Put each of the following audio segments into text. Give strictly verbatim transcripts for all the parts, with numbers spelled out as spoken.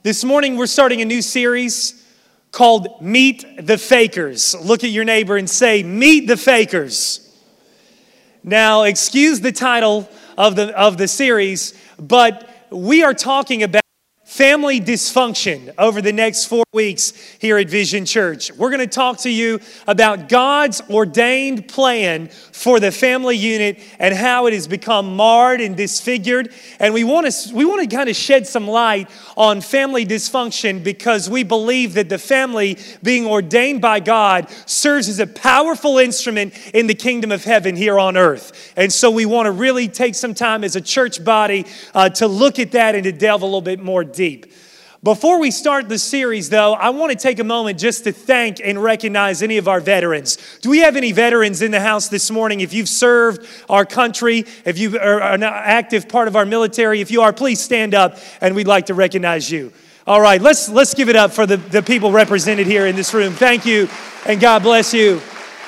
This morning, we're starting a new series called Meet the Fakers. Look at your neighbor and say, Meet the Fakers. Now, excuse the title of the, of the series, but we are talking about family dysfunction over the next four weeks here at Vision Church. We're going to talk to you about God's ordained plan for the family unit and how it has become marred and disfigured. And we want to we want to kind of shed some light on family dysfunction because we believe that the family being ordained by God serves as a powerful instrument in the kingdom of heaven here on earth. And so we want to really take some time as a church body uh, to look at that and to delve a little bit more deep. Before we start the series, though, I want to take a moment just to thank and recognize any of our veterans. Do we have any veterans in the house this morning? If you've served our country, if you are an active part of our military, if you are, please stand up and we'd like to recognize you. All right, let's let's give it up for the, the people represented here in this room. Thank you, and God bless you.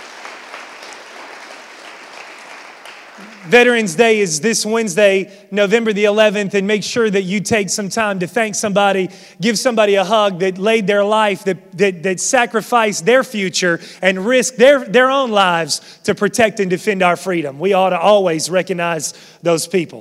Veterans Day is this Wednesday, November the eleventh, and make sure that you take some time to thank somebody, give somebody a hug that laid their life, that, that, that sacrificed their future and risked their, their own lives to protect and defend our freedom. We ought to always recognize those people.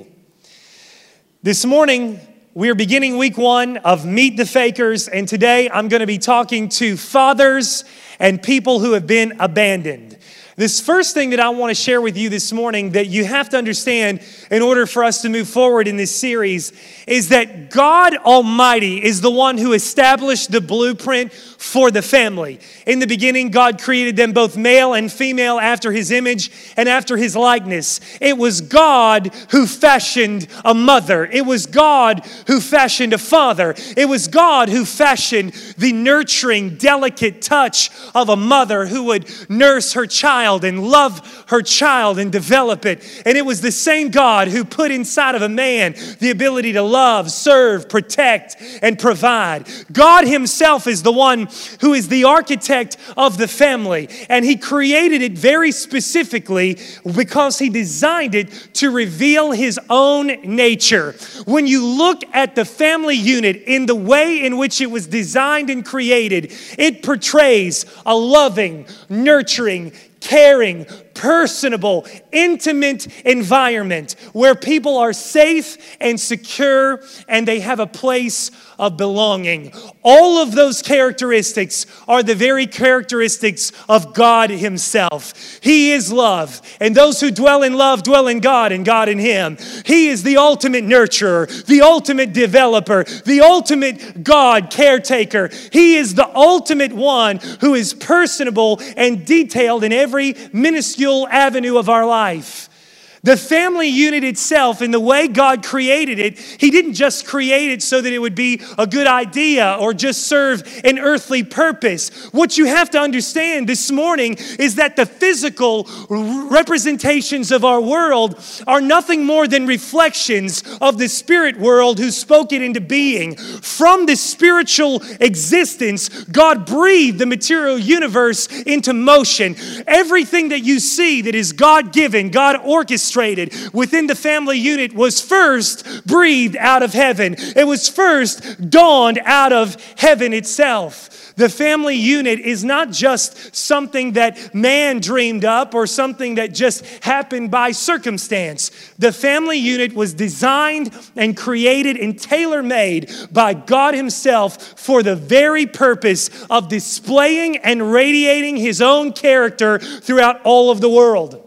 This morning, we are beginning week one of Meet the Fakers, and today I'm going to be talking to fathers and people who have been abandoned. This first thing that I want to share with you this morning that you have to understand in order for us to move forward in this series is that God Almighty is the one who established the blueprint for the family. In the beginning, God created them both male and female after His image and after His likeness. It was God who fashioned a mother. It was God who fashioned a father. It was God who fashioned the nurturing, delicate touch of a mother who would nurse her child and love her child and develop it. And it was the same God who put inside of a man the ability to love, serve, protect, and provide. God Himself is the one who is the architect of the family. And He created it very specifically because He designed it to reveal His own nature. When you look at the family unit in the way in which it was designed and created, it portrays a loving, nurturing, caring, personable, intimate environment where people are safe and secure and they have a place of belonging. All of those characteristics are the very characteristics of God Himself. He is love, and those who dwell in love dwell in God and God in Him. He is the ultimate nurturer, the ultimate developer, the ultimate God caretaker. He is the ultimate one who is personable and detailed in every minuscule avenue of our life. The family unit itself, in the way God created it, He didn't just create it so that it would be a good idea or just serve an earthly purpose. What you have to understand this morning is that the physical representations of our world are nothing more than reflections of the spirit world who spoke it into being. From this spiritual existence, God breathed the material universe into motion. Everything that you see that is God-given, God orchestrated within the family unit was first breathed out of heaven. It was first dawned out of heaven itself. The family unit is not just something that man dreamed up or something that just happened by circumstance. The family unit was designed and created and tailor-made by God Himself for the very purpose of displaying and radiating His own character throughout all of the world.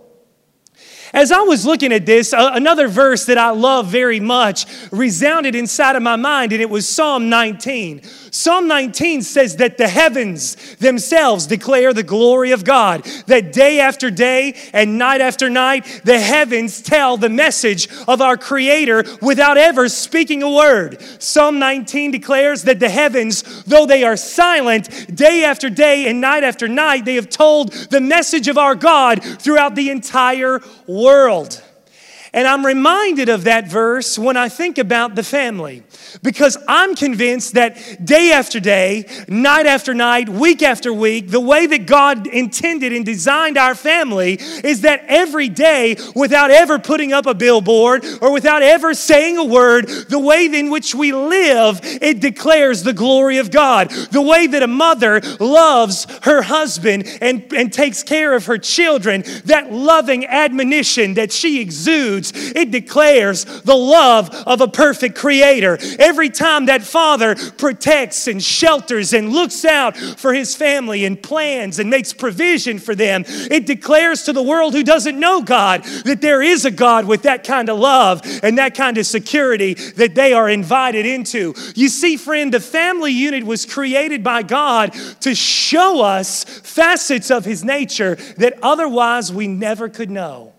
As I was looking at this, uh, another verse that I love very much resounded inside of my mind, and it was Psalm nineteen. Psalm nineteen says that the heavens themselves declare the glory of God. That day after day and night after night, the heavens tell the message of our Creator without ever speaking a word. Psalm nineteen declares that the heavens, though they are silent, day after day and night after night, they have told the message of our God throughout the entire world. And I'm reminded of that verse when I think about the family, because I'm convinced that day after day, night after night, week after week, the way that God intended and designed our family is that every day, without ever putting up a billboard or without ever saying a word, the way in which we live, it declares the glory of God. The way that a mother loves her husband and, and takes care of her children, that loving admonition that she exudes, it declares the love of a perfect creator. Every time that father protects and shelters and looks out for his family and plans and makes provision for them, it declares to the world who doesn't know God that there is a God with that kind of love and that kind of security that they are invited into. You see, friend, the family unit was created by God to show us facets of his nature that otherwise we never could know.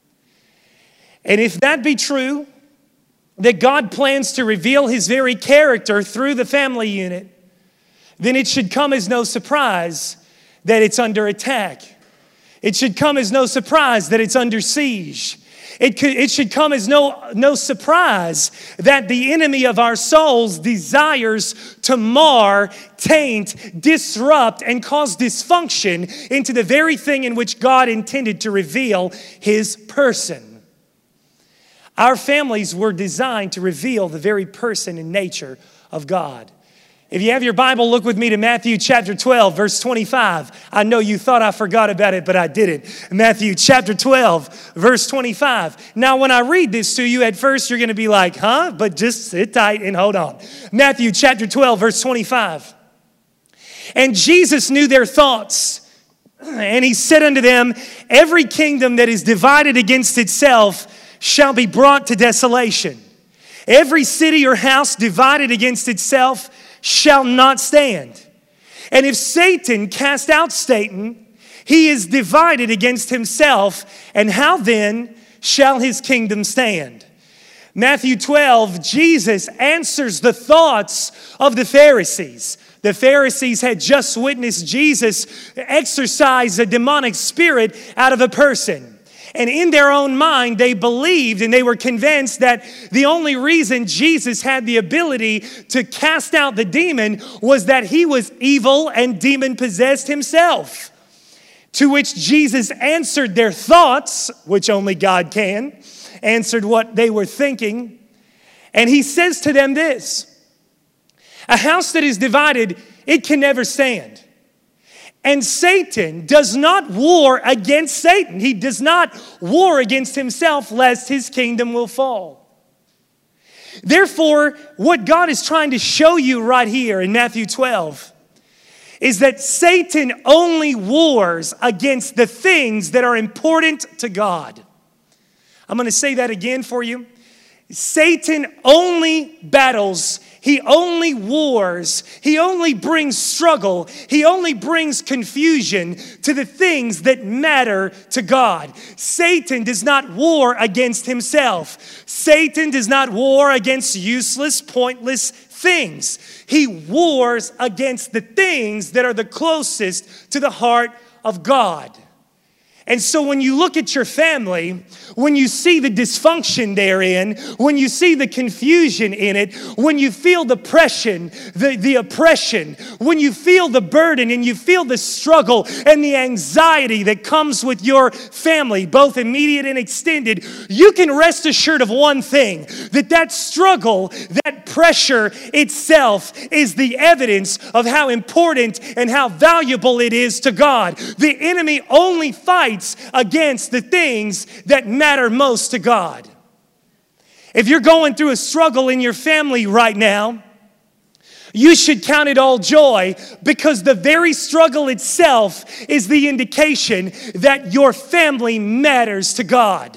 And if that be true, that God plans to reveal his very character through the family unit, then it should come as no surprise that it's under attack. It should come as no surprise that it's under siege. It, could, it should come as no, no surprise that the enemy of our souls desires to mar, taint, disrupt, and cause dysfunction into the very thing in which God intended to reveal his person. Our families were designed to reveal the very person and nature of God. If you have your Bible, look with me to Matthew chapter twelve, verse twenty-five. I know you thought I forgot about it, but I didn't. Matthew chapter twelve, verse twenty-five. Now, when I read this to you, at first you're going to be like, huh? But just sit tight and hold on. Matthew chapter twelve, verse twenty-five. And Jesus knew their thoughts, and he said unto them, every kingdom that is divided against itself shall be brought to desolation. Every city or house divided against itself shall not stand. And if Satan cast out Satan, he is divided against himself, and how then shall his kingdom stand? Matthew twelve, Jesus answers the thoughts of the Pharisees. The Pharisees had just witnessed Jesus exorcise a demonic spirit out of a person. And in their own mind, they believed and they were convinced that the only reason Jesus had the ability to cast out the demon was that he was evil and demon-possessed himself. To which Jesus answered their thoughts, which only God can, answered what they were thinking. And he says to them this, a house that is divided, it can never stand. And Satan does not war against Satan. He does not war against himself lest his kingdom will fall. Therefore, what God is trying to show you right here in Matthew twelve is that Satan only wars against the things that are important to God. I'm going to say that again for you. Satan only battles, he only wars, he only brings struggle, he only brings confusion to the things that matter to God. Satan does not war against himself. Satan does not war against useless, pointless things. He wars against the things that are the closest to the heart of God. And so when you look at your family, when you see the dysfunction therein, when you see the confusion in it, when you feel the oppression, the, the oppression, when you feel the burden and you feel the struggle and the anxiety that comes with your family, both immediate and extended, you can rest assured of one thing, that that struggle, that pressure itself is the evidence of how important and how valuable it is to God. The enemy only fights against the things that matter most to God. If you're going through a struggle in your family right now, you should count it all joy, because the very struggle itself is the indication that your family matters to God.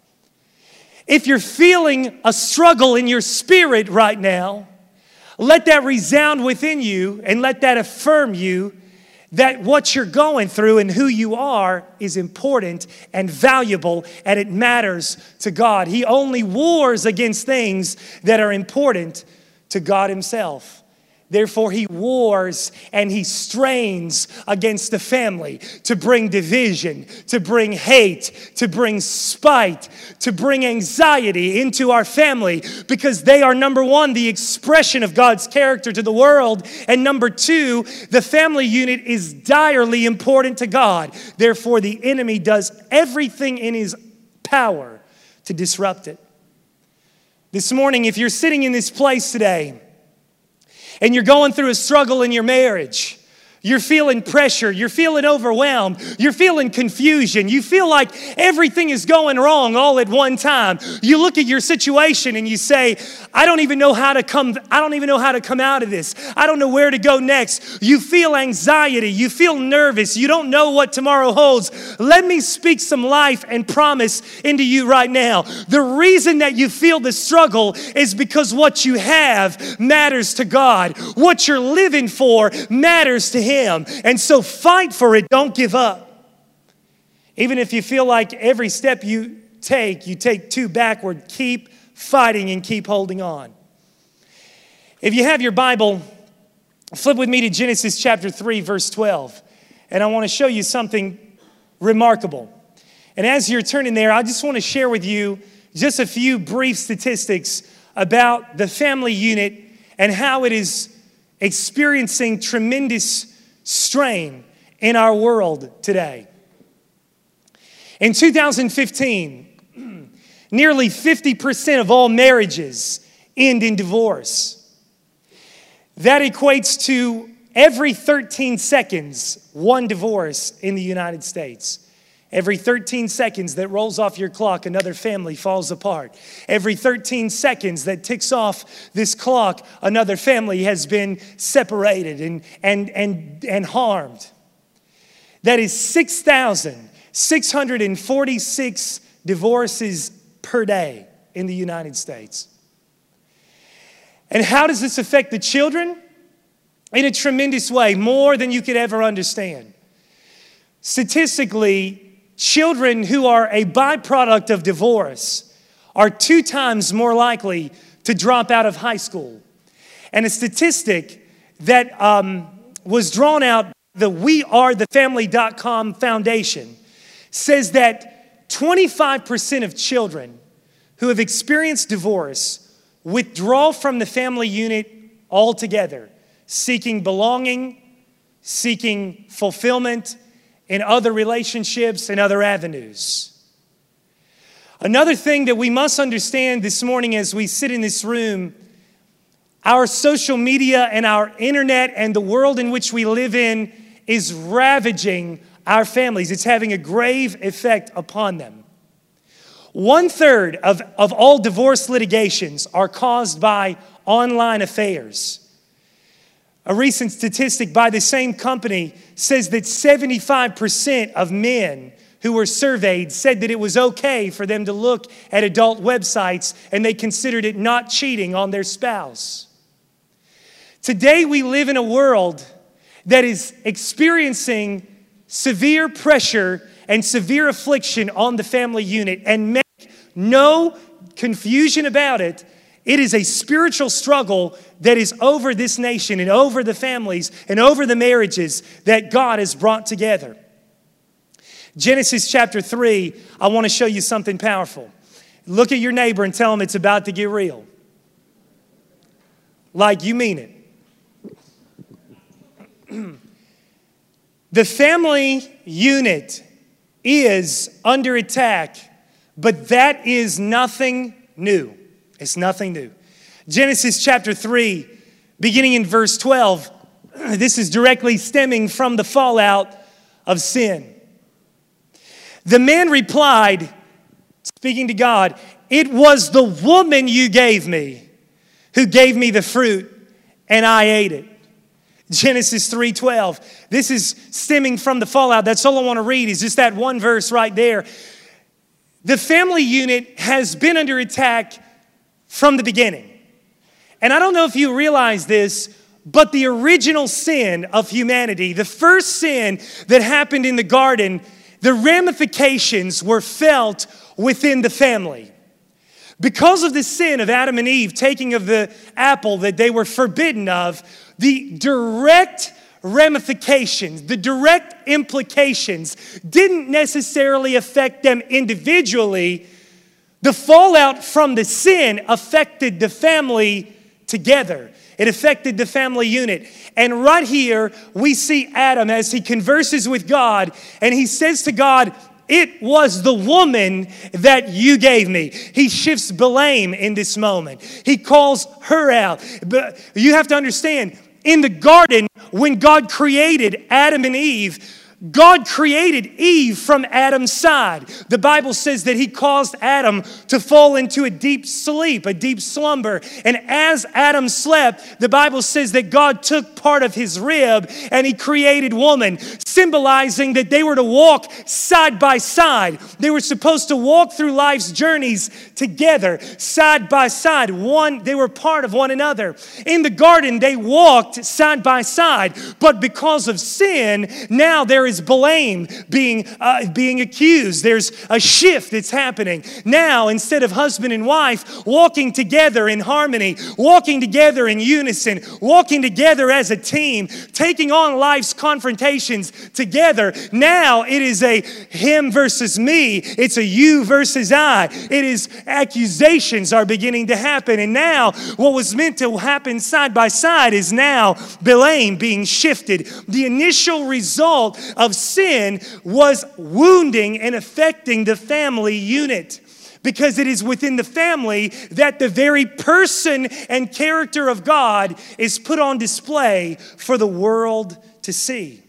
If you're feeling a struggle in your spirit right now, let that resound within you and let that affirm you that what you're going through and who you are is important and valuable, and it matters to God. He only wars against things that are important to God himself. Therefore, he wars and he strains against the family to bring division, to bring hate, to bring spite, to bring anxiety into our family, because they are, number one, the expression of God's character to the world, and number two, the family unit is direly important to God. Therefore, the enemy does everything in his power to disrupt it. This morning, if you're sitting in this place today, and you're going through a struggle in your marriage, you're feeling pressure, you're feeling overwhelmed, you're feeling confusion, you feel like everything is going wrong all at one time. You look at your situation and you say, I don't even know how to come, I don't even know how to come out of this. I don't know where to go next. You feel anxiety, you feel nervous, you don't know what tomorrow holds. Let me speak some life and promise into you right now. The reason that you feel the struggle is because what you have matters to God. What you're living for matters to Him. Him. And so fight for it. Don't give up. Even if you feel like every step you take, you take two backward, keep fighting and keep holding on. If you have your Bible, flip with me to Genesis chapter three, verse twelve. And I want to show you something remarkable. And as you're turning there, I just want to share with you just a few brief statistics about the family unit and how it is experiencing tremendous strain in our world today. In two thousand fifteen, nearly fifty percent of all marriages end in divorce. That equates to every thirteen seconds, one divorce in the United States. Every thirteen seconds that rolls off your clock, another family falls apart. Every thirteen seconds that ticks off this clock, another family has been separated and, and, and, and harmed. That is six thousand six hundred forty-six divorces per day in the United States. And how does this affect the children? In a tremendous way, more than you could ever understand. Statistically, children who are a byproduct of divorce are two times more likely to drop out of high school. And a statistic that um, was drawn out by the we are the family dot com Foundation says that twenty-five percent of children who have experienced divorce withdraw from the family unit altogether, seeking belonging, seeking fulfillment, in other relationships and other avenues. Another thing that we must understand this morning as we sit in this room, our social media and our internet and the world in which we live in is ravaging our families. It's having a grave effect upon them. One third of, of all divorce litigations are caused by online affairs. A recent statistic by the same company says that seventy-five percent of men who were surveyed said that it was okay for them to look at adult websites and they considered it not cheating on their spouse. Today we live in a world that is experiencing severe pressure and severe affliction on the family unit, and make no confusion about it, it is a spiritual struggle that is over this nation and over the families and over the marriages that God has brought together. Genesis chapter three, I want to show you something powerful. Look at your neighbor and tell him it's about to get real. Like you mean it. The family unit is under attack, but that is nothing new. It's nothing new. Genesis chapter three, beginning in verse twelve, this is directly stemming from the fallout of sin. The man replied, speaking to God, "It was the woman you gave me who gave me the fruit, and I ate it." Genesis three twelve. This is stemming from the fallout. That's all I want to read is just that one verse right there. The family unit has been under attack from the beginning. And I don't know if you realize this, but the original sin of humanity, the first sin that happened in the garden, the ramifications were felt within the family. Because of the sin of Adam and Eve taking of the apple that they were forbidden of, the direct ramifications, the direct implications didn't necessarily affect them individually. The fallout from the sin affected the family together. It affected the family unit. And right here, we see Adam as he converses with God, and he says to God, "It was the woman that you gave me." He shifts blame in this moment. He calls her out. But you have to understand, in the garden, when God created Adam and Eve, God created Eve from Adam's side. The Bible says that he caused Adam to fall into a deep sleep, a deep slumber. And as Adam slept, the Bible says that God took part of his rib and he created woman, symbolizing that they were to walk side by side. They were supposed to walk through life's journeys together, side by side. One, they were part of one another. In the garden, they walked side by side. But because of sin, now there is blame being uh, being accused. There's a shift that's happening. Now, instead of husband and wife walking together in harmony, walking together in unison, walking together as a team, taking on life's confrontations together, now it is a him versus me. It's a you versus I. It is accusations are beginning to happen. And now what was meant to happen side by side is now blame being shifted. The initial result of sin was wounding and affecting the family unit, because it is within the family that the very person and character of God is put on display for the world to see.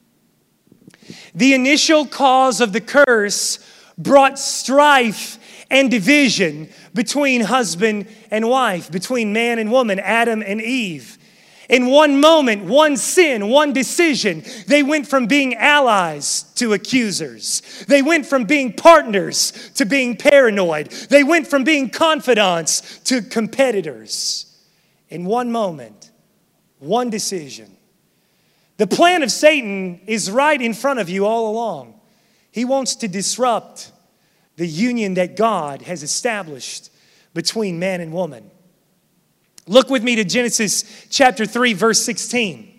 The initial cause of the curse brought strife and division between husband and wife, between man and woman, Adam and Eve. In one moment, one sin, one decision, they went from being allies to accusers. They went from being partners to being paranoid. They went from being confidants to competitors. In one moment, one decision. The plan of Satan is right in front of you all along. He wants to disrupt the union that God has established between man and woman. Look with me to Genesis chapter three, verse sixteen.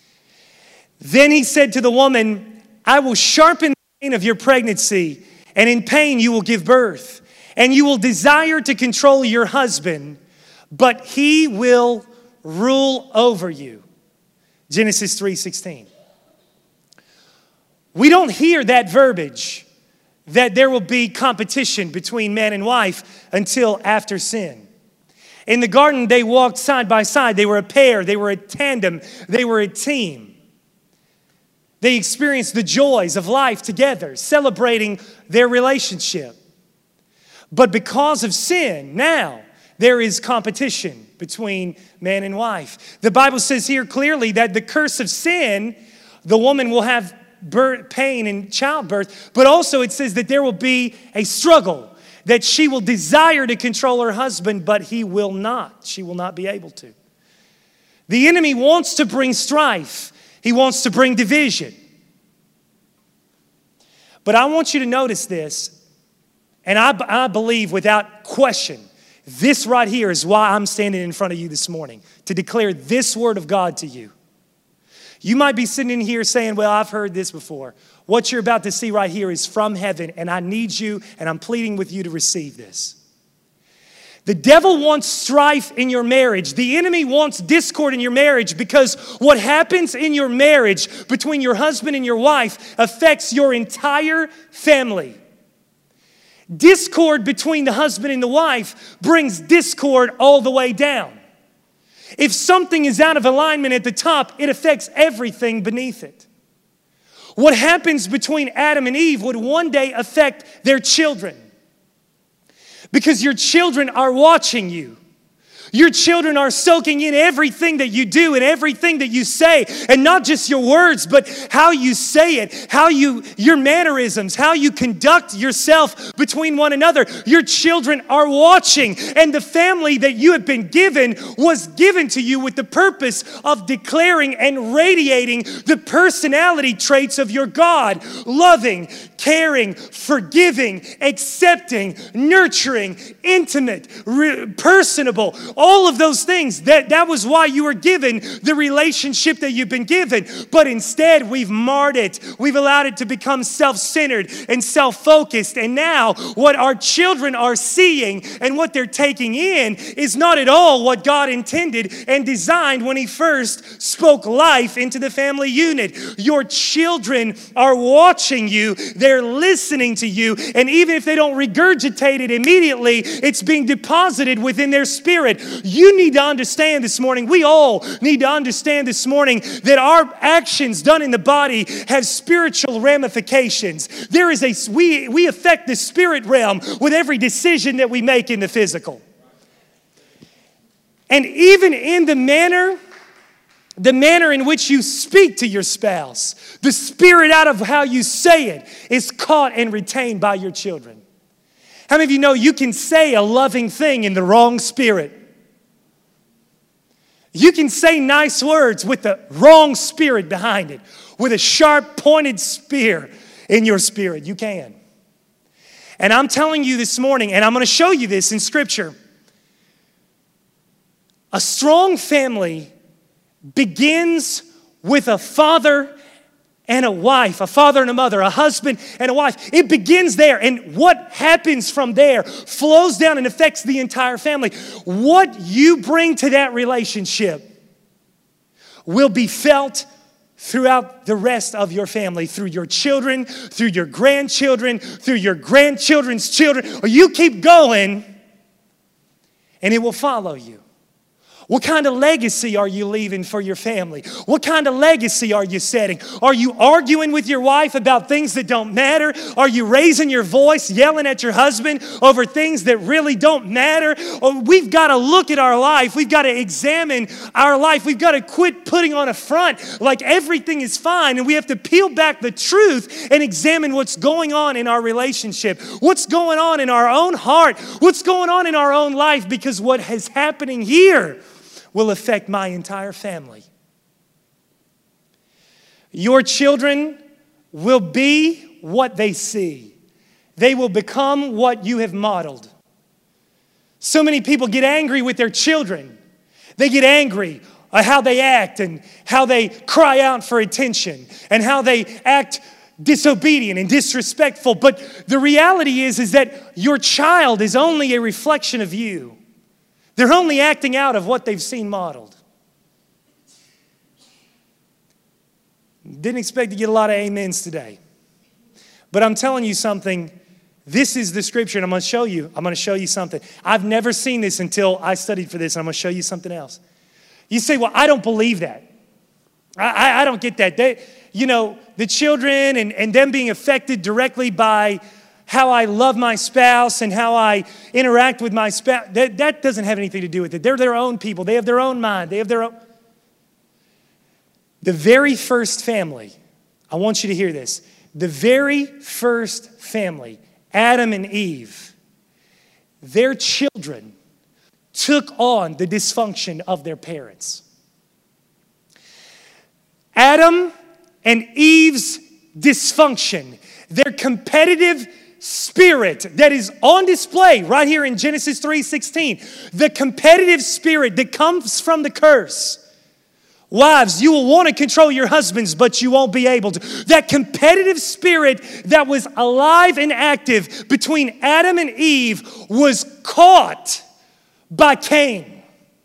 Then he said to the woman, "I will sharpen the pain of your pregnancy, and in pain you will give birth. And you will desire to control your husband, but he will rule over you." Genesis three sixteen. We don't hear that verbiage that there will be competition between man and wife until after sin. In the garden, they walked side by side. They were a pair. They were a tandem. They were a team. They experienced the joys of life together, celebrating their relationship. But because of sin, now there is competition between man and wife. The Bible says here clearly that the curse of sin, the woman will have birth, pain in childbirth, but also it says that there will be a struggle, that she will desire to control her husband, but he will not. She will not be able to. The enemy wants to bring strife. He wants to bring division. But I want you to notice this, and I, I believe without question, this right here is why I'm standing in front of you this morning, to declare this word of God to you. You might be sitting in here saying, "Well, I've heard this before." What you're about to see right here is from heaven, and I need you, and I'm pleading with you to receive this. The devil wants strife in your marriage. The enemy wants discord in your marriage, because what happens in your marriage between your husband and your wife affects your entire family. Discord between the husband and the wife brings discord all the way down. If something is out of alignment at the top, it affects everything beneath it. What happens between Adam and Eve would one day affect their children, because your children are watching you. Your children are soaking in everything that you do and everything that you say, and not just your words, but how you say it, how you, your mannerisms, how you conduct yourself between one another. Your children are watching, and the family that you have been given was given to you with the purpose of declaring and radiating the personality traits of your God: loving, caring, forgiving, accepting, nurturing, intimate, re- personable. All of those things, that, that was why you were given the relationship that you've been given. But instead, we've marred it. We've allowed it to become self-centered and self-focused. And now, what our children are seeing and what they're taking in is not at all what God intended and designed when He first spoke life into the family unit. Your children are watching you. They're listening to you. And even if they don't regurgitate it immediately, it's being deposited within their spirit. You need to understand this morning, we all need to understand this morning that our actions done in the body have spiritual ramifications. There is a, we, we affect the spirit realm with every decision that we make in the physical. And even in the manner, the manner in which you speak to your spouse, the spirit out of how you say it is caught and retained by your children. How many of you know you can say a loving thing in the wrong spirit? You can say nice words with the wrong spirit behind it, with a sharp pointed spear in your spirit. You can. And I'm telling you this morning, and I'm going to show you this in Scripture, a strong family begins with a father and a wife, a father and a mother, a husband and a wife. It begins there, and what happens from there flows down and affects the entire family. What you bring to that relationship will be felt throughout the rest of your family, through your children, through your grandchildren, through your grandchildren's children. Or you keep going, and it will follow you. What kind of legacy are you leaving for your family? What kind of legacy are you setting? Are you arguing with your wife about things that don't matter? Are you raising your voice, yelling at your husband over things that really don't matter? Or we've got to look at our life. We've got to examine our life. We've got to quit putting on a front like everything is fine, and we have to peel back the truth and examine what's going on in our relationship, what's going on in our own heart, what's going on in our own life, because what is happening here will affect my entire family. Your children will be what they see. They will become what you have modeled. So many people get angry with their children. They get angry at how they act and how they cry out for attention and how they act disobedient and disrespectful. But the reality is, is that your child is only a reflection of you. They're only acting out of what they've seen modeled. Didn't expect to get a lot of amens today. But I'm telling you something. This is the Scripture, and I'm going to show you. I'm going to show you something. I've never seen this until I studied for this, and I'm going to show you something else. You say, well, I don't believe that. I, I, I don't get that. They, you know, the children and, and them being affected directly by how I love my spouse and how I interact with my spouse, that, that doesn't have anything to do with it. They're their own people. They have their own mind. They have their own. The very first family, I want you to hear this. The very first family, Adam and Eve, their children took on the dysfunction of their parents. Adam and Eve's dysfunction, their competitive spirit that is on display right here in Genesis three sixteen. The competitive spirit that comes from the curse. Wives, you will want to control your husbands, but you won't be able to. That competitive spirit that was alive and active between Adam and Eve was caught by Cain.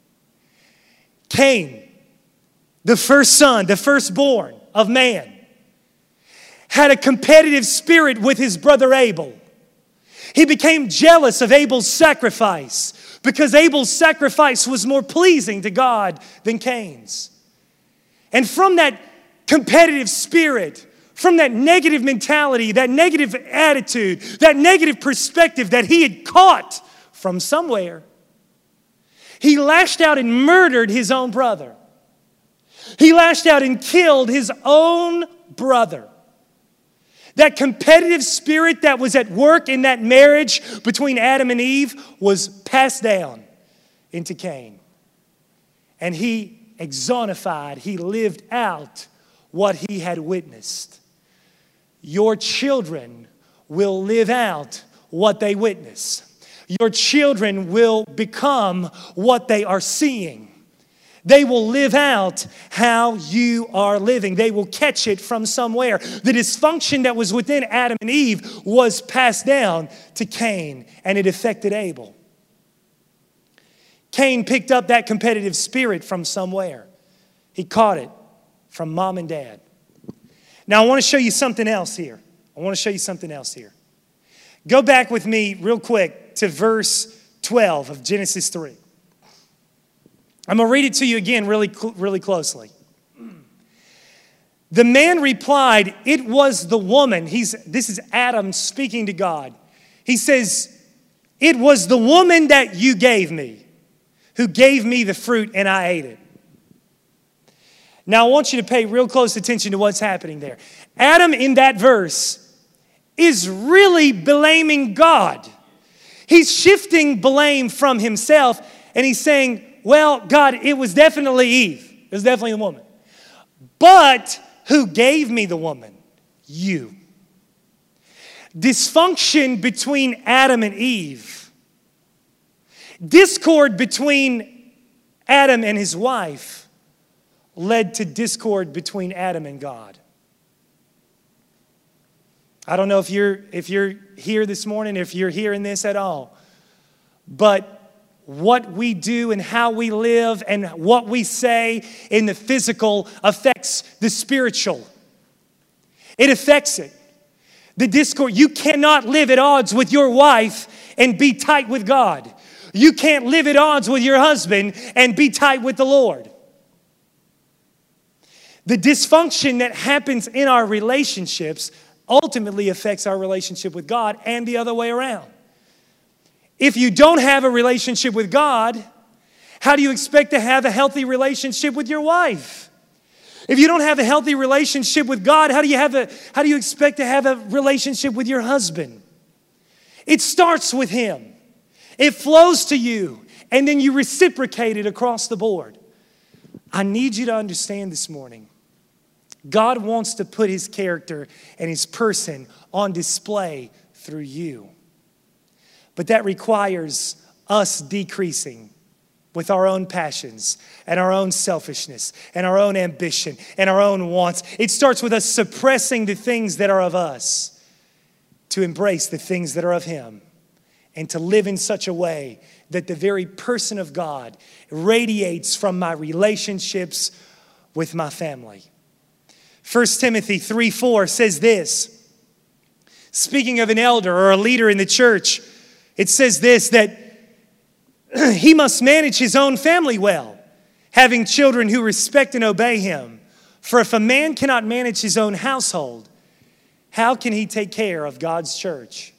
Cain, the first son, the firstborn of man, had a competitive spirit with his brother Abel. He became jealous of Abel's sacrifice because Abel's sacrifice was more pleasing to God than Cain's. And from that competitive spirit, from that negative mentality, that negative attitude, that negative perspective that he had caught from somewhere, He lashed out and murdered his own brother. He lashed out and killed his own brother. That competitive spirit that was at work in that marriage between Adam and Eve was passed down into Cain. And he exonified, he lived out what he had witnessed. Your children will live out what they witness. Your children will become what they are seeing. They will live out how you are living. They will catch it from somewhere. The dysfunction that was within Adam and Eve was passed down to Cain, and it affected Abel. Cain picked up that competitive spirit from somewhere. He caught it from mom and dad. Now, I want to show you something else here. I want to show you something else here. Go back with me real quick to verse twelve of Genesis three. I'm going to read it to you again really, really closely. The man replied, "It was the woman." He's, this is Adam speaking to God. He says, "It was the woman that you gave me, who gave me the fruit and I ate it." Now I want you to pay real close attention to what's happening there. Adam in that verse is really blaming God. He's shifting blame from himself and he's saying, well, God, it was definitely Eve. It was definitely the woman. But who gave me the woman? You. Dysfunction between Adam and Eve. Discord between Adam and his wife led to discord between Adam and God. I don't know if you're, if you're here this morning, if you're hearing this at all, but what we do and how we live and what we say in the physical affects the spiritual. It affects it. The discord, you cannot live at odds with your wife and be tight with God. You can't live at odds with your husband and be tight with the Lord. The dysfunction that happens in our relationships ultimately affects our relationship with God and the other way around. If you don't have a relationship with God, how do you expect to have a healthy relationship with your wife? If you don't have a healthy relationship with God, how do you have a how do you expect to have a relationship with your husband? It starts with him. It flows to you, and then you reciprocate it across the board. I need you to understand this morning, God wants to put his character and his person on display through you. But that requires us decreasing with our own passions and our own selfishness and our own ambition and our own wants. It starts with us suppressing the things that are of us to embrace the things that are of him and to live in such a way that the very person of God radiates from my relationships with my family. First Timothy three four says this, speaking of an elder or a leader in the church, it says this, that he must manage his own family well, having children who respect and obey him. For if a man cannot manage his own household, how can he take care of God's church?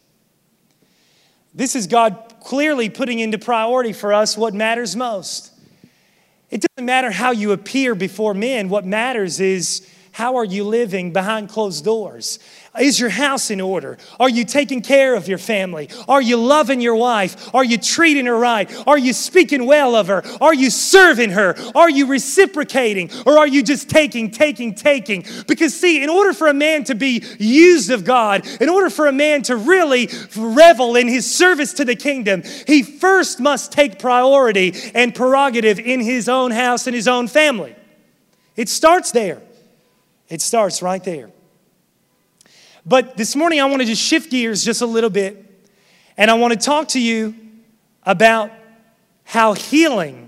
This is God clearly putting into priority for us what matters most. It doesn't matter how you appear before men. What matters is, how are you living behind closed doors? Is your house in order? Are you taking care of your family? Are you loving your wife? Are you treating her right? Are you speaking well of her? Are you serving her? Are you reciprocating? Or are you just taking, taking, taking? Because see, in order for a man to be used of God, in order for a man to really revel in his service to the kingdom, he first must take priority and prerogative in his own house and his own family. It starts there. It starts right there. But this morning I want to just shift gears just a little bit. And I want to talk to you about how healing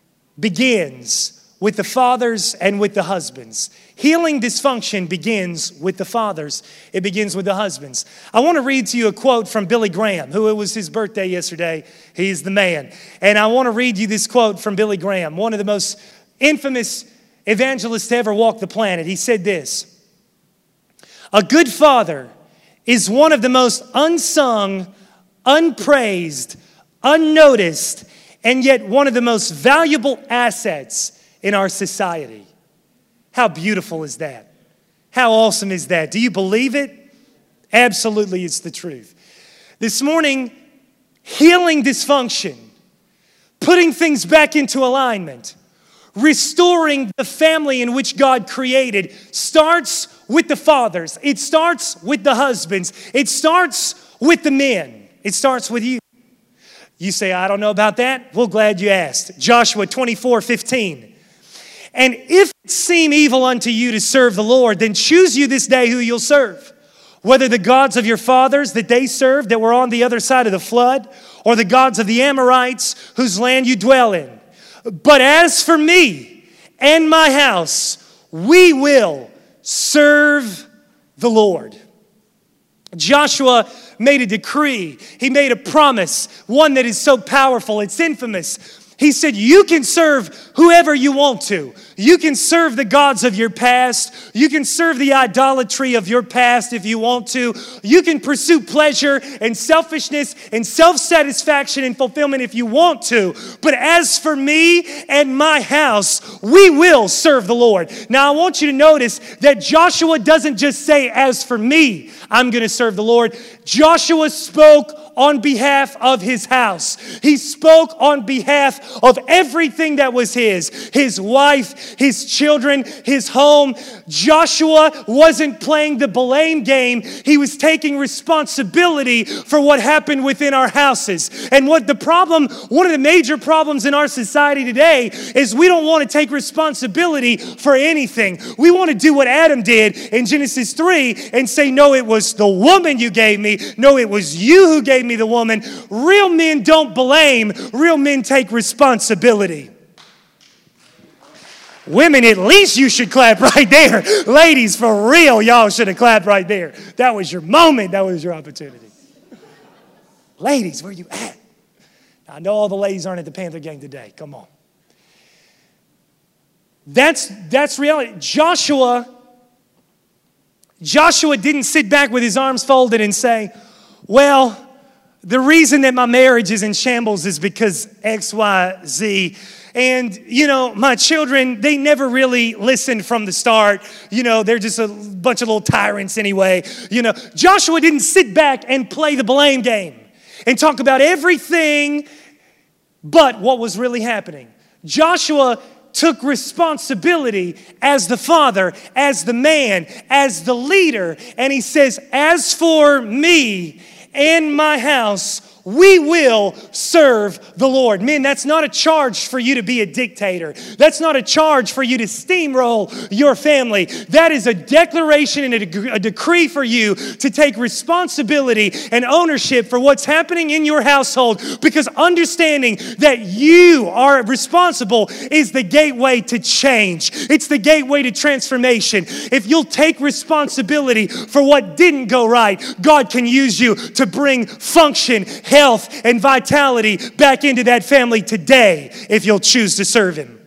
begins with the fathers and with the husbands. Healing dysfunction begins with the fathers. It begins with the husbands. I want to read to you a quote from Billy Graham, who it was his birthday yesterday. He's the man. And I want to read you this quote from Billy Graham, one of the most infamous evangelist to ever walk the planet. He said this, "A good father is one of the most unsung, unpraised, unnoticed, and yet one of the most valuable assets in our society. How beautiful is that? How awesome is that? Do you believe it? Absolutely, it's the truth. This morning, healing dysfunction, putting things back into alignment, restoring the family in which God created starts with the fathers. It starts with the husbands. It starts with the men. It starts with you. You say, I don't know about that. Well, glad you asked. Joshua twenty-four fifteen. And if it seem evil unto you to serve the Lord, then choose you this day who you'll serve. Whether the gods of your fathers that they served that were on the other side of the flood, or the gods of the Amorites whose land you dwell in. But as for me and my house, we will serve the Lord. Joshua made a decree. He made a promise, one that is so powerful, it's infamous. He said, you can serve whoever you want to. You can serve the gods of your past. You can serve the idolatry of your past if you want to. You can pursue pleasure and selfishness and self-satisfaction and fulfillment if you want to. But as for me and my house, we will serve the Lord. Now, I want you to notice that Joshua doesn't just say, as for me, I'm going to serve the Lord. Joshua spoke on behalf of his house. He spoke on behalf of everything that was his. His wife, his children, his home. Joshua wasn't playing the blame game. He was taking responsibility for what happened within our houses. And what the problem, one of the major problems in our society today is we don't want to take responsibility for anything. We want to do what Adam did in Genesis three and say, no, it was the woman you gave me. No, it was you who gave me the woman. Real men don't blame. Real men take responsibility. Women, at least you should clap right there. Ladies, for real, y'all should have clapped right there. That was your moment. That was your opportunity. Ladies, where you at? I know all the ladies aren't at the Panther game today. Come on. That's, that's reality. Joshua, Joshua didn't sit back with his arms folded and say, well, the reason that my marriage is in shambles is because X, Y, Z. And, you know, my children, they never really listened from the start. You know, they're just a bunch of little tyrants anyway. You know, Joshua didn't sit back and play the blame game and talk about everything but what was really happening. Joshua took responsibility as the father, as the man, as the leader. And he says, as for me and my house, we will serve the Lord. Men, that's not a charge for you to be a dictator. That's not a charge for you to steamroll your family. That is a declaration and a, dec- a decree for you to take responsibility and ownership for what's happening in your household, because understanding that you are responsible is the gateway to change. It's the gateway to transformation. If you'll take responsibility for what didn't go right, God can use you to bring function, health, and vitality back into that family today if you'll choose to serve Him.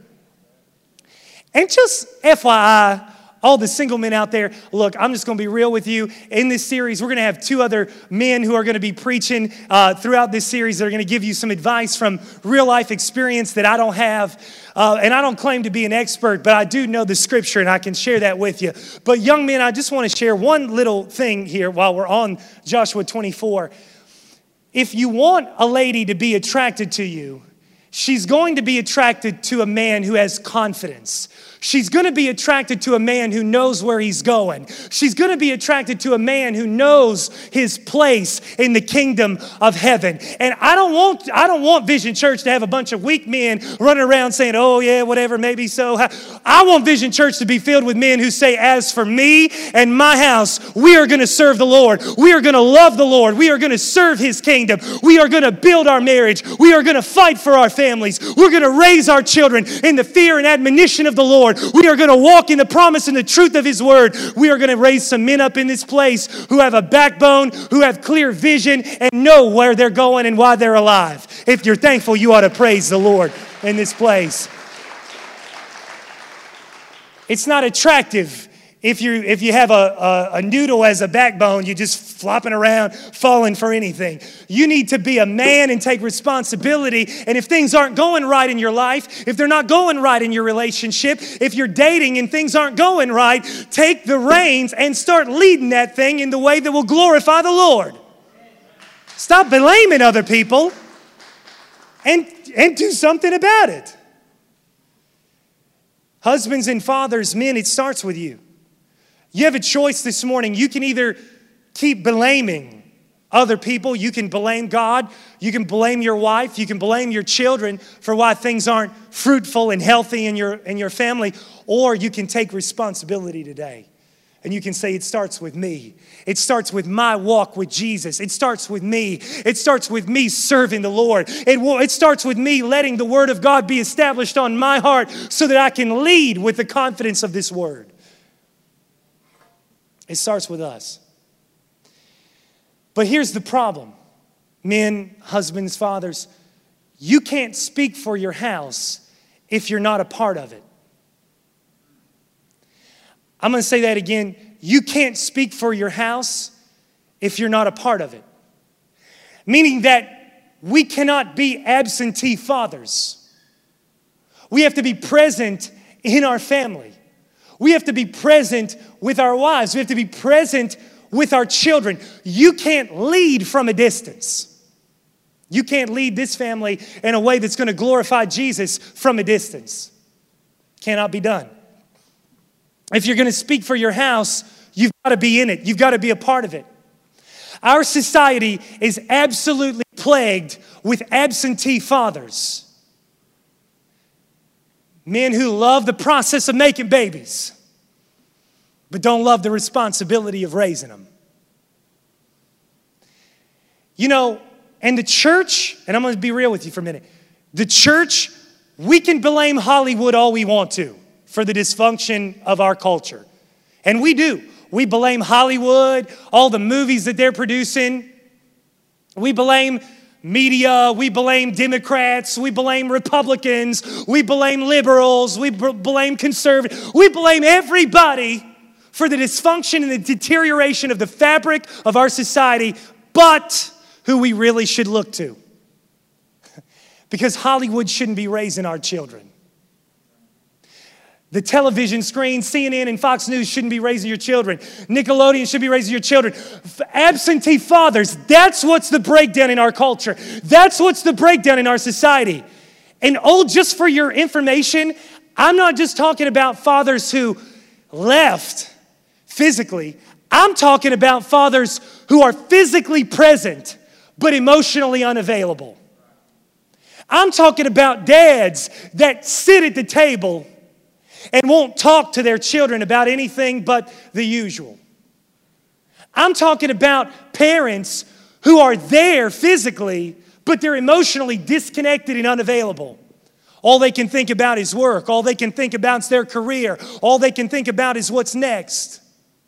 And just F Y I, all the single men out there, look, I'm just going to be real with you. In this series, we're going to have two other men who are going to be preaching uh, throughout this series that are going to give you some advice from real life experience that I don't have. Uh, and I don't claim to be an expert, but I do know the scripture and I can share that with you. But young men, I just want to share one little thing here while we're on Joshua twenty-four. If you want a lady to be attracted to you, she's going to be attracted to a man who has confidence. She's going to be attracted to a man who knows where he's going. She's going to be attracted to a man who knows his place in the kingdom of heaven. And I don't want I don't want Vision Church to have a bunch of weak men running around saying, oh yeah, whatever, maybe so. I want Vision Church to be filled with men who say, as for me and my house, we are going to serve the Lord. We are going to love the Lord. We are going to serve His kingdom. We are going to build our marriage. We are going to fight for our families. We're going to raise our children in the fear and admonition of the Lord. We are going to walk in the promise and the truth of His word. We are going to raise some men up in this place who have a backbone, who have clear vision, and know where they're going and why they're alive. If you're thankful, you ought to praise the Lord in this place. It's not attractive if you if you have a, a, a noodle as a backbone, you're just flopping around, falling for anything. You need to be a man and take responsibility. And if things aren't going right in your life, if they're not going right in your relationship, if you're dating and things aren't going right, take the reins and start leading that thing in the way that will glorify the Lord. Stop blaming other people and, and do something about it. Husbands and fathers, men, it starts with you. You have a choice this morning. You can either keep blaming other people. You can blame God. You can blame your wife. You can blame your children for why things aren't fruitful and healthy in your, in your family. Or you can take responsibility today. And you can say, it starts with me. It starts with my walk with Jesus. It starts with me. It starts with me serving the Lord. It, will, it starts with me letting the Word of God be established on my heart so that I can lead with the confidence of this Word. It starts with us. But here's the problem. Men, husbands, fathers, you can't speak for your house if you're not a part of it. I'm going to say that again. You can't speak for your house if you're not a part of it. Meaning that we cannot be absentee fathers. We have to be present in our family. We have to be present with our wives. We have to be present with our children. You can't lead from a distance. You can't lead this family in a way that's going to glorify Jesus from a distance. Cannot be done. If you're going to speak for your house, you've got to be in it. You've got to be a part of it. Our society is absolutely plagued with absentee fathers. Men who love the process of making babies, but don't love the responsibility of raising them. You know, and the church, and I'm going to be real with you for a minute. The church, we can blame Hollywood all we want to for the dysfunction of our culture. And we do. We blame Hollywood, all the movies that they're producing. We blame media, we blame Democrats, we blame Republicans, we blame liberals, we b- blame conservatives. We blame everybody for the dysfunction and the deterioration of the fabric of our society, but who we really should look to. Because Hollywood shouldn't be raising our children. The television screen, C N N and Fox News shouldn't be raising your children. Nickelodeon should be raising your children. Absentee fathers, that's what's the breakdown in our culture. That's what's the breakdown in our society. And oh, just for your information, I'm not just talking about fathers who left physically. I'm talking about fathers who are physically present, but emotionally unavailable. I'm talking about dads that sit at the table and won't talk to their children about anything but the usual. I'm talking about parents who are there physically, but they're emotionally disconnected and unavailable. All they can think about is work. All they can think about is their career. All they can think about is what's next.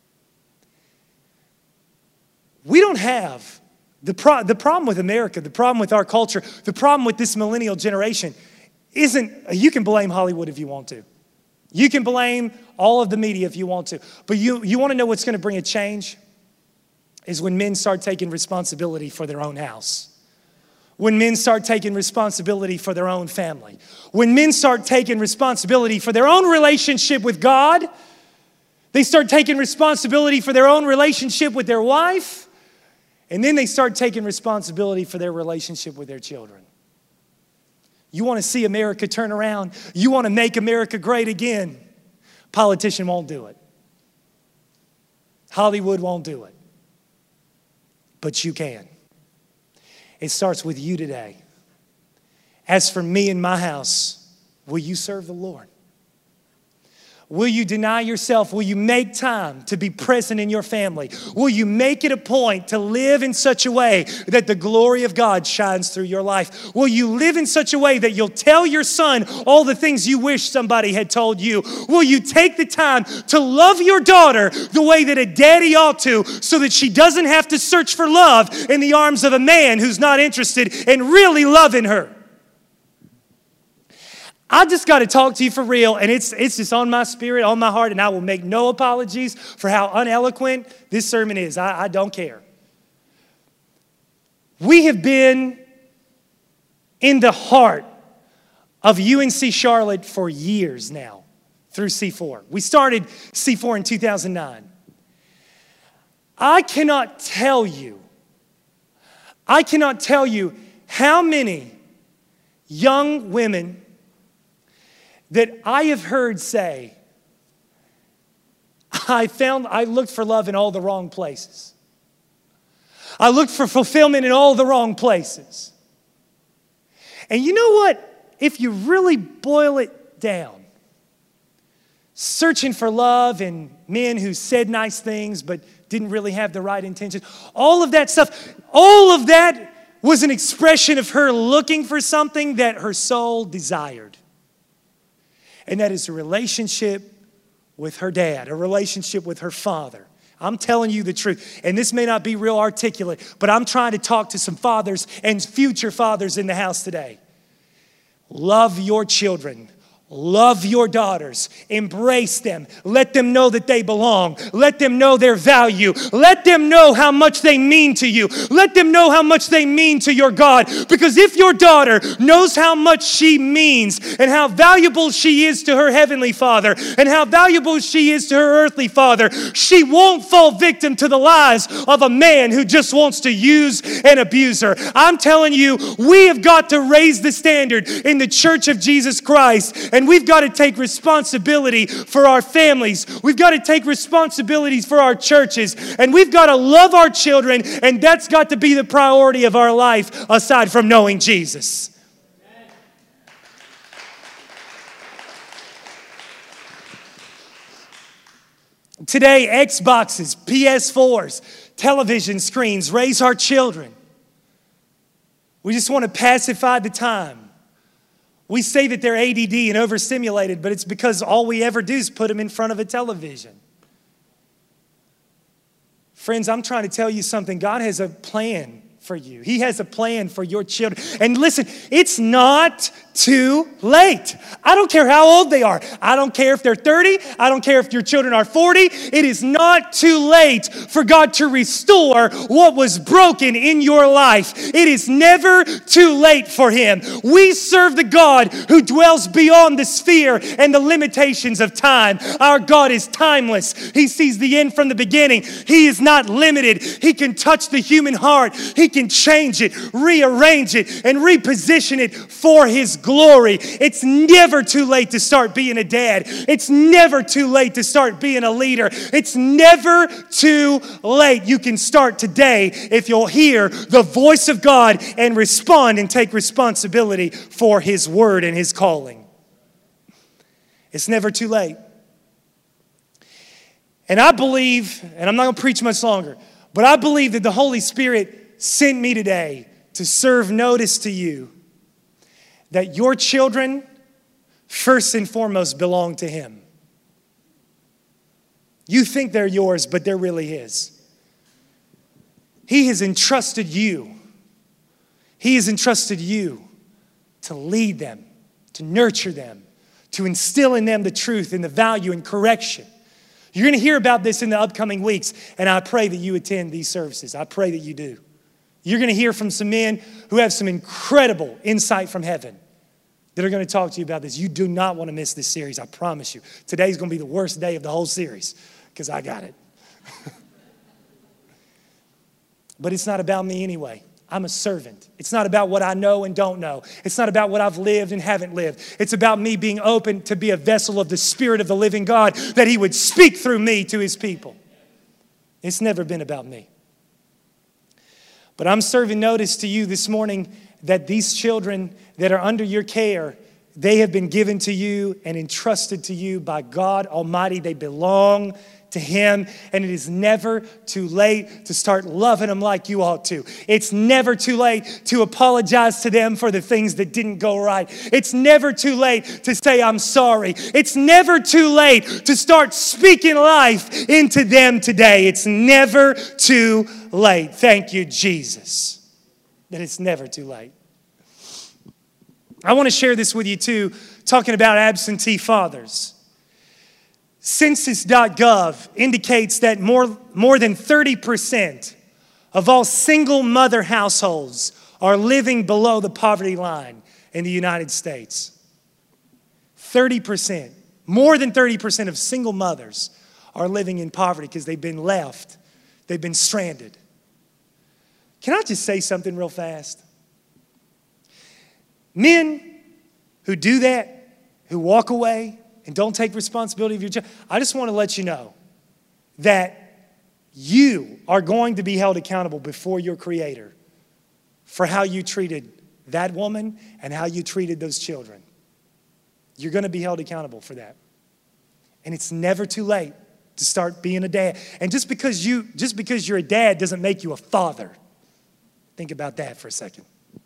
We don't have the, pro- the problem with America, the problem with our culture, the problem with this millennial generation isn't, you can blame Hollywood if you want to. You can blame all of the media if you want to. But you, you want to know what's going to bring a change? Is when men start taking responsibility for their own house. When men start taking responsibility for their own family. When men start taking responsibility for their own relationship with God. They start taking responsibility for their own relationship with their wife. And then they start taking responsibility for their relationship with their children. You want to see America turn around? You want to make America great again? Politician won't do it. Hollywood won't do it. But you can. It starts with you today. As for me and my house, will you serve the Lord? Will you deny yourself? Will you make time to be present in your family? Will you make it a point to live in such a way that the glory of God shines through your life? Will you live in such a way that you'll tell your son all the things you wish somebody had told you? Will you take the time to love your daughter the way that a daddy ought to, so that she doesn't have to search for love in the arms of a man who's not interested in really loving her? I just got to talk to you for real, and it's, it's just on my spirit, on my heart, and I will make no apologies for how uneloquent this sermon is. I, I don't care. We have been in the heart of U N C Charlotte for years now through C four. We started C four in two thousand nine. I cannot tell you, I cannot tell you how many young women that I have heard say, I found, I looked for love in all the wrong places. I looked for fulfillment in all the wrong places. And you know what? If you really boil it down, searching for love in men who said nice things but didn't really have the right intentions, all of that stuff, all of that was an expression of her looking for something that her soul desired. And that is a relationship with her dad, a relationship with her father. I'm telling you the truth. And this may not be real articulate, but I'm trying to talk to some fathers and future fathers in the house today. Love your children. Love your daughters. Embrace them. Let them know that they belong. Let them know their value. Let them know how much they mean to you. Let them know how much they mean to your God. Because if your daughter knows how much she means and how valuable she is to her heavenly Father and how valuable she is to her earthly father, she won't fall victim to the lies of a man who just wants to use and abuse her. I'm telling you, we have got to raise the standard in the Church of Jesus Christ. And we've got to take responsibility for our families. We've got to take responsibilities for our churches. And we've got to love our children. And that's got to be the priority of our life aside from knowing Jesus. Today, Xboxes, P S fours, television screens raise our children. We just want to pacify the time. We say that they're A D D and overstimulated, but it's because all we ever do is put them in front of a television. Friends, I'm trying to tell you something. God has a plan for you. He has a plan for your children. And listen, it's not too late. I don't care how old they are. I don't care if they're thirty. I don't care if your children are forty. It is not too late for God to restore what was broken in your life. It is never too late for Him. We serve the God who dwells beyond the sphere and the limitations of time. Our God is timeless. He sees the end from the beginning. He is not limited. He can touch the human heart. He can change it, rearrange it, and reposition it for His glory. It's never too late to start being a dad. It's never too late to start being a leader. It's never too late. You can start today if you'll hear the voice of God and respond and take responsibility for His word and His calling. It's never too late. And I believe, and I'm not going to preach much longer, but I believe that the Holy Spirit sent me today to serve notice to you that your children, first and foremost, belong to Him. You think they're yours, but they're really His. He has entrusted you. He has entrusted you to lead them, to nurture them, to instill in them the truth and the value and correction. You're going to hear about this in the upcoming weeks, and I pray that you attend these services. I pray that you do. You're going to hear from some men who have some incredible insight from heaven that are going to talk to you about this. You do not want to miss this series, I promise you. Today's going to be the worst day of the whole series because I got it. But it's not about me anyway. I'm a servant. It's not about what I know and don't know. It's not about what I've lived and haven't lived. It's about me being open to be a vessel of the Spirit of the living God, that He would speak through me to His people. It's never been about me. But I'm serving notice to you this morning that these children that are under your care, they have been given to you and entrusted to you by God Almighty. They belong to Him, and it is never too late to start loving them like you ought to. It's never too late to apologize to them for the things that didn't go right. It's never too late to say, I'm sorry. It's never too late to start speaking life into them today. It's never too late. Thank you, Jesus, that it's never too late. I want to share this with you too talking about absentee fathers. Census dot gov indicates that more, more than thirty percent of all single mother households are living below the poverty line in the United States. thirty percent, more than thirty percent of single mothers are living in poverty because they've been left, they've been stranded. Can I just say something real fast? Men who do that, who walk away and don't take responsibility of your job, I just want to let you know that you are going to be held accountable before your Creator for how you treated that woman and how you treated those children. You're going to be held accountable for that. And it's never too late to start being a dad. And just because you just because you're a dad doesn't make you a father. Think about that for a second.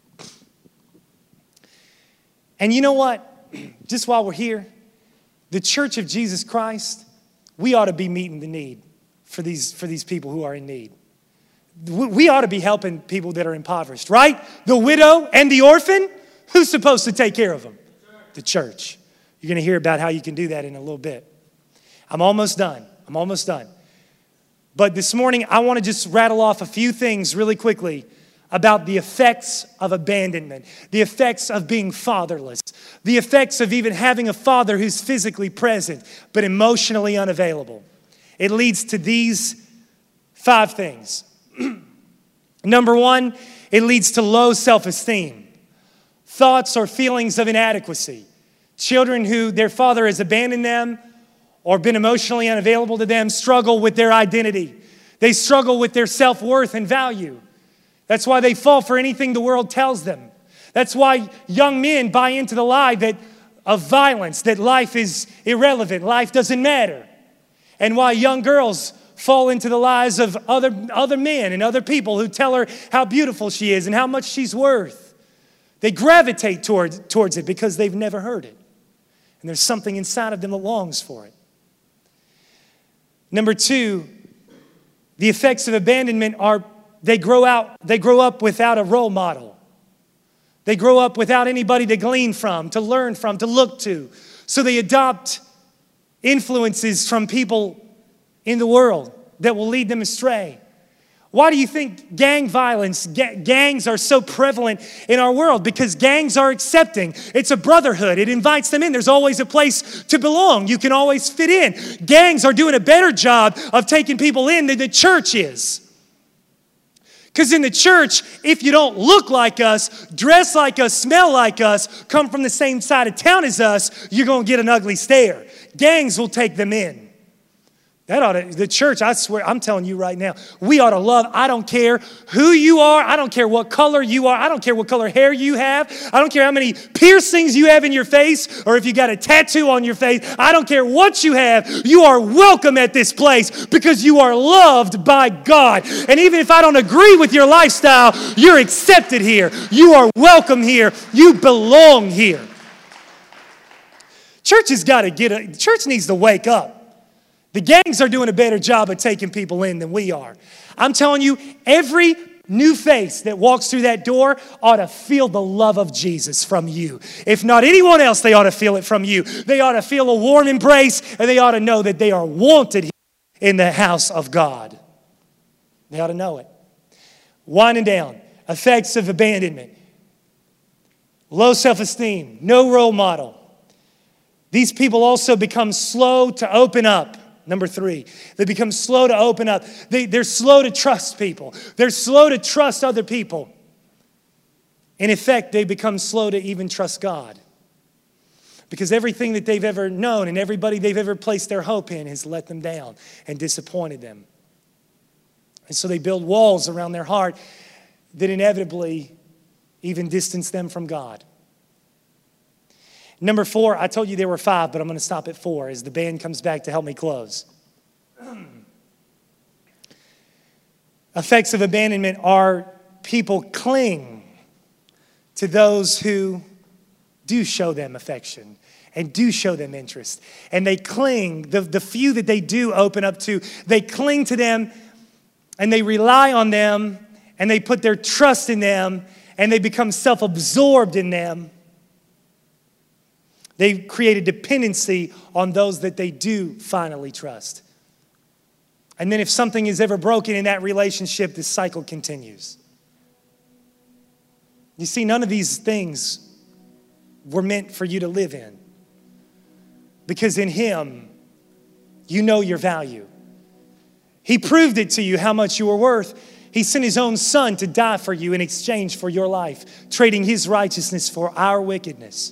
And you know what? Just while we're here, the Church of Jesus Christ, we ought to be meeting the need for these, for these people who are in need. We ought to be helping people that are impoverished, right? The widow and the orphan, who's supposed to take care of them? The church. You're going to hear about how you can do that in a little bit. I'm almost done. I'm almost done. But this morning, I want to just rattle off a few things really quickly about the effects of abandonment, the effects of being fatherless, the effects of even having a father who's physically present but emotionally unavailable. It leads to these five things. Number one, it leads to low self-esteem, thoughts or feelings of inadequacy. Children who their father has abandoned them or been emotionally unavailable to them struggle with their identity. They struggle with their self-worth and value. That's why they fall for anything the world tells them. That's why young men buy into the lie that of violence, that life is irrelevant, life doesn't matter. And why young girls fall into the lies of other, other men and other people who tell her how beautiful she is and how much she's worth. They gravitate towards, towards it because they've never heard it. And there's something inside of them that longs for it. Number two, the effects of abandonment are They grow out, they grow up without a role model. They grow up without anybody to glean from, to learn from, to look to. So they adopt influences from people in the world that will lead them astray. Why do you think gang violence, ga- gangs are so prevalent in our world? Because gangs are accepting. It's a brotherhood. It invites them in. There's always a place to belong. You can always fit in. Gangs are doing a better job of taking people in than the church is. Because in the church, if you don't look like us, dress like us, smell like us, come from the same side of town as us, you're going to get an ugly stare. Gangs will take them in. That ought to, the church, I swear, I'm telling you right now, we ought to love. I don't care who you are. I don't care what color you are. I don't care what color hair you have. I don't care how many piercings you have in your face or if you got a tattoo on your face. I don't care what you have. You are welcome at this place because you are loved by God. And even if I don't agree with your lifestyle, you're accepted here. You are welcome here. You belong here. Church has got to get a, church needs to wake up. The gangs are doing a better job of taking people in than we are. I'm telling you, every new face that walks through that door ought to feel the love of Jesus from you. If not anyone else, they ought to feel it from you. They ought to feel a warm embrace, and they ought to know that they are wanted in the house of God. They ought to know it. Winding down, effects of abandonment. Low self-esteem, no role model. These people also become slow to open up. Number three, they become slow to open up. They, they're slow to trust people. They're slow to trust other people. In effect, they become slow to even trust God. Because everything that they've ever known and everybody they've ever placed their hope in has let them down and disappointed them. And so they build walls around their heart that inevitably even distance them from God. Number four, I told you there were five, but I'm going to stop at four as the band comes back to help me close. Effects of abandonment are people cling to those who do show them affection and do show them interest. And they cling, the, the few that they do open up to, they cling to them and they rely on them and they put their trust in them and they become self-absorbed in them. They create a dependency on those that they do finally trust. And then if something is ever broken in that relationship, the cycle continues. You see, none of these things were meant for you to live in. Because in Him, you know your value. He proved it to you how much you were worth. He sent His own Son to die for you in exchange for your life, trading His righteousness for our wickedness.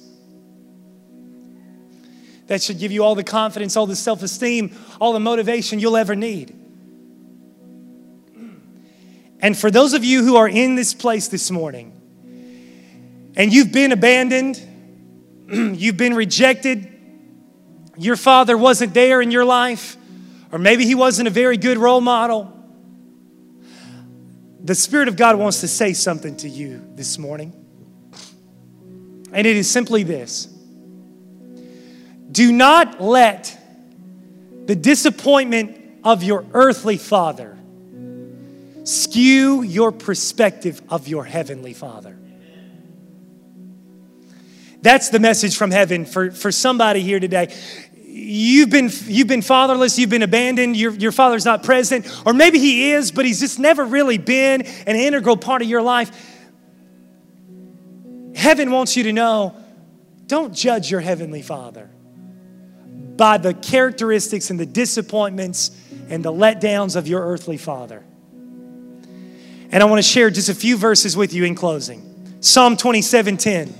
That should give you all the confidence, all the self-esteem, all the motivation you'll ever need. And for those of you who are in this place this morning, and you've been abandoned, you've been rejected, your father wasn't there in your life, or maybe he wasn't a very good role model, the Spirit of God wants to say something to you this morning. And it is simply this. Do not let the disappointment of your earthly father skew your perspective of your heavenly Father. That's the message from heaven for, for somebody here today. You've been, you've been fatherless, you've been abandoned, your, your father's not present, or maybe he is, but he's just never really been an integral part of your life. Heaven wants you to know, don't judge your heavenly Father by the characteristics and the disappointments and the letdowns of your earthly father. And I want to share just a few verses with you in closing. Psalm twenty-seven ten.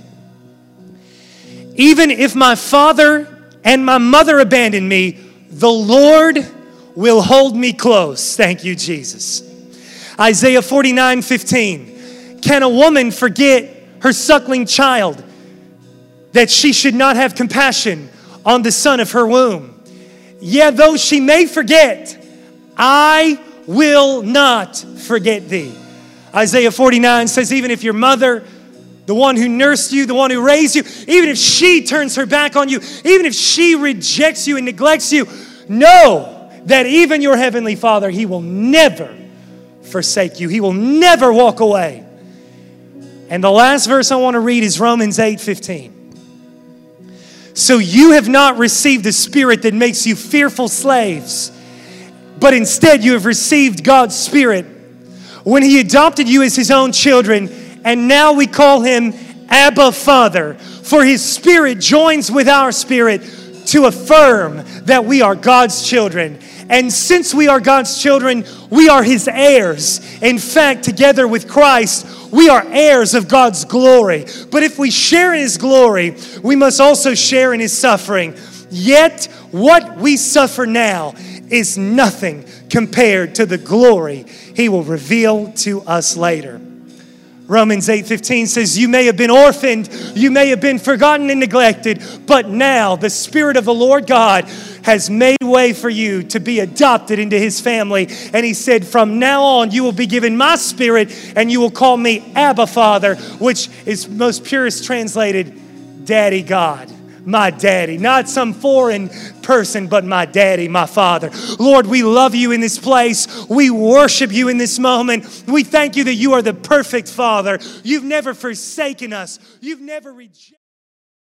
Even if my father and my mother abandon me, the Lord will hold me close. Thank you, Jesus. Isaiah forty-nine fifteen. Can a woman forget her suckling child, that she should not have compassion on the son of her womb? Yeah, though she may forget, I will not forget thee. Isaiah forty-nine says, even if your mother, the one who nursed you, the one who raised you, even if she turns her back on you, even if she rejects you and neglects you, know that even your heavenly Father, He will never forsake you. He will never walk away. And the last verse I want to read is Romans eight fifteen. So you have not received the spirit that makes you fearful slaves, but instead you have received God's Spirit when He adopted you as His own children, and now we call Him Abba Father. For His Spirit joins with our spirit to affirm that we are God's children. And since we are God's children, we are His heirs. In fact, together with Christ, we are heirs of God's glory. But if we share in His glory, we must also share in His suffering. Yet, what we suffer now is nothing compared to the glory He will reveal to us later. Romans eight fifteen says, you may have been orphaned, you may have been forgotten and neglected, but now the Spirit of the Lord God has made way for you to be adopted into His family. And He said, from now on, you will be given my Spirit and you will call me Abba Father, which is most purest translated, Daddy God. My daddy, not some foreign person, but my daddy, my Father. Lord, we love you in this place. We worship you in this moment. We thank you that you are the perfect Father. You've never forsaken us. You've never rejected.